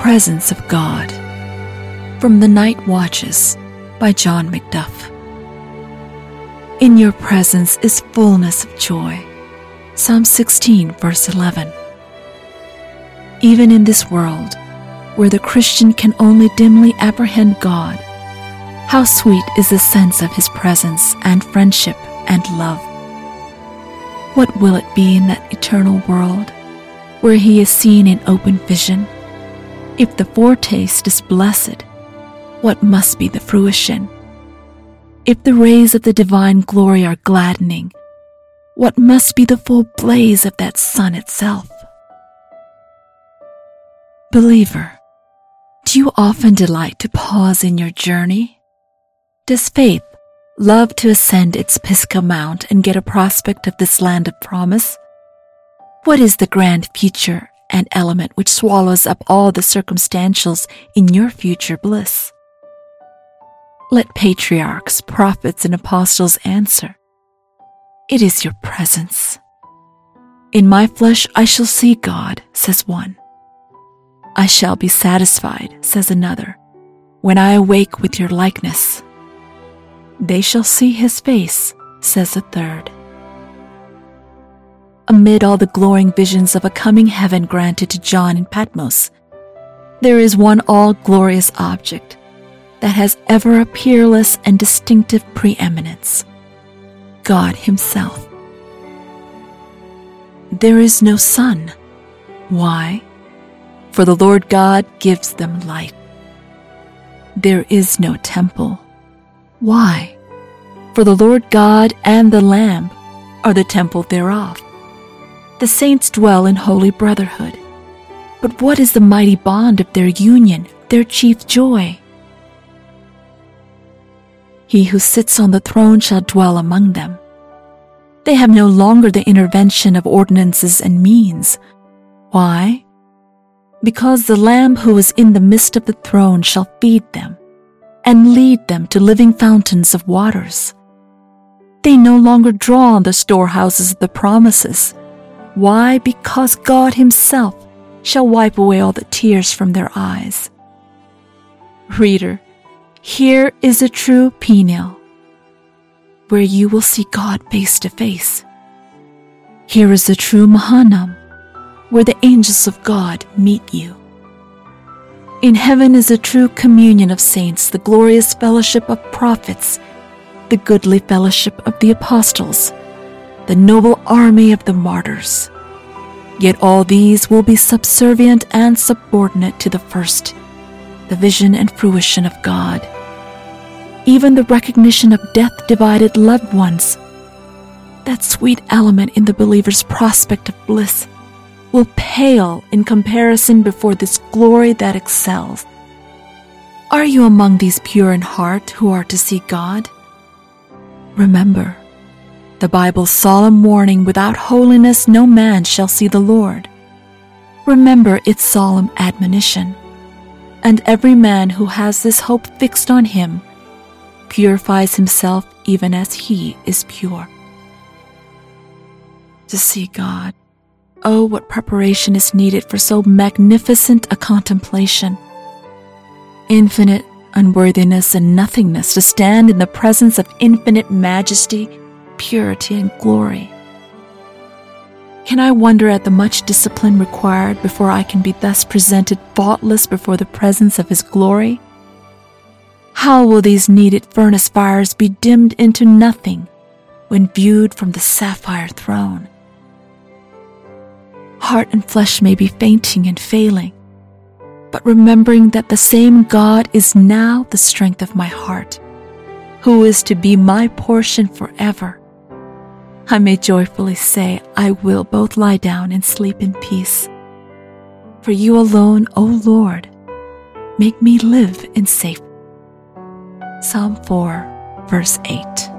presence of God. From The Night Watches by John Macduff. In your presence is fullness of joy. Psalm 16, verse 11. Even in this world, where the Christian can only dimly apprehend God, how sweet is the sense of His presence and friendship and love. What will it be in that eternal world, where He is seen in open vision? If the foretaste is blessed, what must be the fruition? If the rays of the divine glory are gladdening, what must be the full blaze of that sun itself? Believer, do you often delight to pause in your journey? Does faith love to ascend its Pisgah Mount and get a prospect of this land of promise? What is the grand future and element which swallows up all the circumstantials in your future bliss? Let patriarchs, prophets, and apostles answer. It is your presence. In my flesh I shall see God, says one. I shall be satisfied, says another, when I awake with your likeness. They shall see His face, says a third. Amid all the glowing visions of a coming heaven granted to John in Patmos, there is one all-glorious object that has ever a peerless and distinctive preeminence: God Himself. There is no sun. Why? For the Lord God gives them light. There is no temple. Why? For the Lord God and the Lamb are the temple thereof. The saints dwell in holy brotherhood. But what is the mighty bond of their union, their chief joy? He who sits on the throne shall dwell among them. They have no longer the intervention of ordinances and means. Why? Because the Lamb who is in the midst of the throne shall feed them and lead them to living fountains of waters. They no longer draw on the storehouses of the promises. Why? Because God Himself shall wipe away all the tears from their eyes. Reader, here is a true Peniel, where you will see God face to face. Here is the true Mahanaim, where the angels of God meet you. In heaven is a true communion of saints, the glorious fellowship of prophets, the goodly fellowship of the apostles, the noble army of the martyrs. Yet all these will be subservient and subordinate to the first, the vision and fruition of God. Even the recognition of death-divided loved ones, that sweet element in the believer's prospect of bliss, will pale in comparison before this glory that excels. Are you among these pure in heart who are to see God? Remember the Bible's solemn warning, without holiness no man shall see the Lord. Remember its solemn admonition, and every man who has this hope fixed on Him purifies himself even as He is pure. To see God, oh, what preparation is needed for so magnificent a contemplation. Infinite unworthiness and nothingness to stand in the presence of infinite majesty, purity, and glory. Can I wonder at the much discipline required before I can be thus presented faultless before the presence of His glory? How will these needed furnace fires be dimmed into nothing when viewed from the sapphire throne? Heart and flesh may be fainting and failing, but remembering that the same God is now the strength of my heart, who is to be my portion forever, I may joyfully say, I will both lie down and sleep in peace. For you alone, O Lord, make me live in safety. Psalm 4, verse 8.